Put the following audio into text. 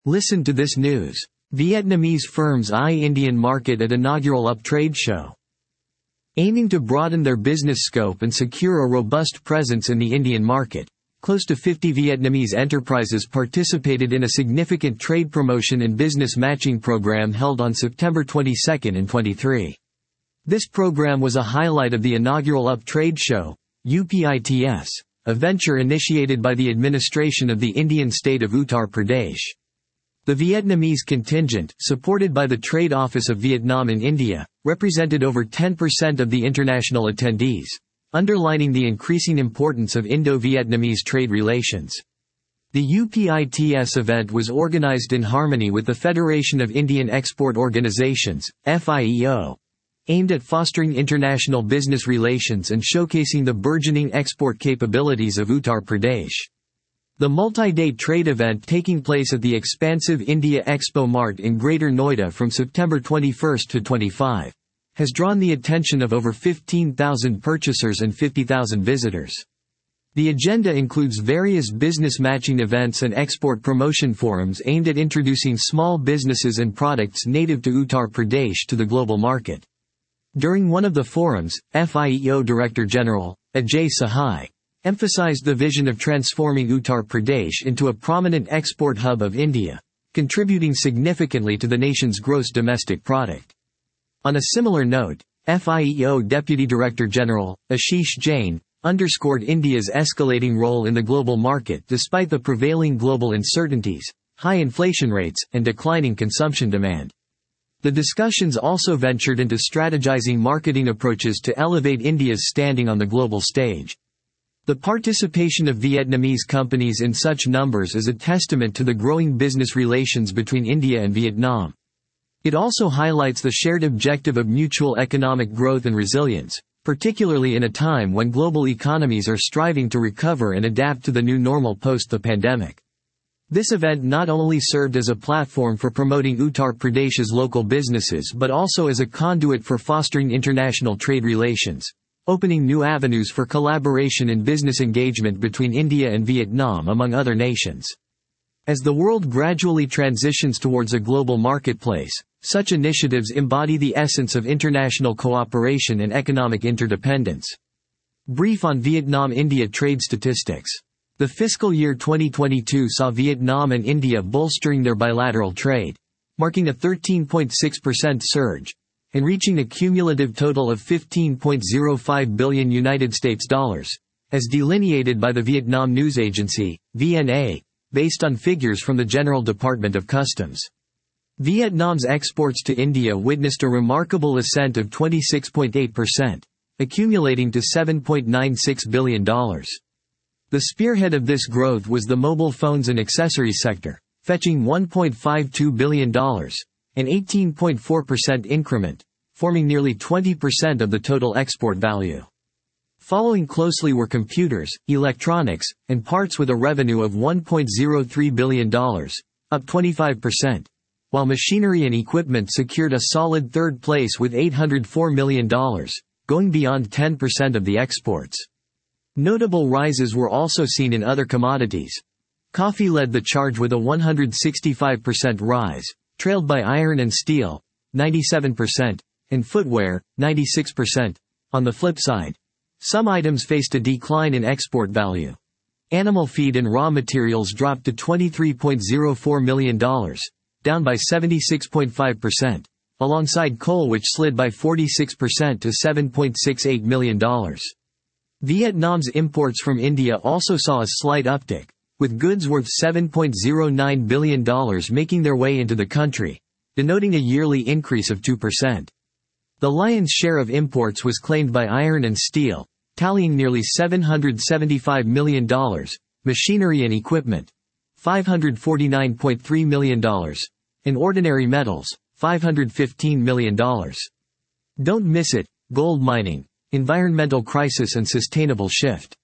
Listen to this news. Vietnamese firms eye Indian market at inaugural UP trade show. Aiming to broaden their business scope and secure a robust presence in the Indian market, close to 50 Vietnamese enterprises participated in a significant trade promotion and business matching program held on September 22 and 23. This program was a highlight of the inaugural UP trade show, UPITS, a venture initiated by the administration of the Indian state of Uttar Pradesh. The Vietnamese contingent, supported by the Trade Office of Vietnam in India, represented over 10% of the international attendees, underlining the increasing importance of Indo-Vietnamese trade relations. The UPITS event was organized in harmony with the Federation of Indian Export Organizations, FIEO, aimed at fostering international business relations and showcasing the burgeoning export capabilities of Uttar Pradesh. The multi-day trade event taking place at the expansive India Expo Mart in Greater Noida from September 21 to 25, has drawn the attention of over 15,000 purchasers and 50,000 visitors. The agenda includes various business matching events and export promotion forums aimed at introducing small businesses and products native to Uttar Pradesh to the global market. During one of the forums, FIEO Director General, Ajay Sahai, emphasized the vision of transforming Uttar Pradesh into a prominent export hub of India, contributing significantly to the nation's gross domestic product. On a similar note, FIEO Deputy Director General, Ashish Jain, underscored India's escalating role in the global market despite the prevailing global uncertainties, high inflation rates, and declining consumption demand. The discussions also ventured into strategizing marketing approaches to elevate India's standing on the global stage. The participation of Vietnamese companies in such numbers is a testament to the growing business relations between India and Vietnam. It also highlights the shared objective of mutual economic growth and resilience, particularly in a time when global economies are striving to recover and adapt to the new normal post the pandemic. This event not only served as a platform for promoting Uttar Pradesh's local businesses but also as a conduit for fostering international trade relations, opening new avenues for collaboration and business engagement between India and Vietnam among other nations. As the world gradually transitions towards a global marketplace, such initiatives embody the essence of international cooperation and economic interdependence. Brief on Vietnam-India trade statistics. The fiscal year 2022 saw Vietnam and India bolstering their bilateral trade, marking a 13.6% surge, and reaching a cumulative total of $15.05 billion US dollars, as delineated by the Vietnam News Agency, VNA, based on figures from the General Department of Customs. Vietnam's exports to India witnessed a remarkable ascent of 26.8%, accumulating to $7.96 billion. The spearhead of this growth was the mobile phones and accessories sector, fetching $1.52 billion, an 18.4% increment, forming nearly 20% of the total export value. Following closely were computers, electronics, and parts with a revenue of $1.03 billion, up 25%, while machinery and equipment secured a solid third place with $804 million, going beyond 10% of the exports. Notable rises were also seen in other commodities. Coffee led the charge with a 165% rise, trailed by iron and steel, 97%, and footwear, 96%. On the flip side, some items faced a decline in export value. Animal feed and raw materials dropped to $23.04 million, down by 76.5%, alongside coal which slid by 46% to $7.68 million. Vietnam's imports from India also saw a slight uptick, with goods worth $7.09 billion making their way into the country, denoting a yearly increase of 2%. The lion's share of imports was claimed by iron and steel, tallying nearly $775 million, machinery and equipment, $549.3 million, and ordinary metals, $515 million. Don't miss it. Gold mining, environmental crisis and sustainable shift.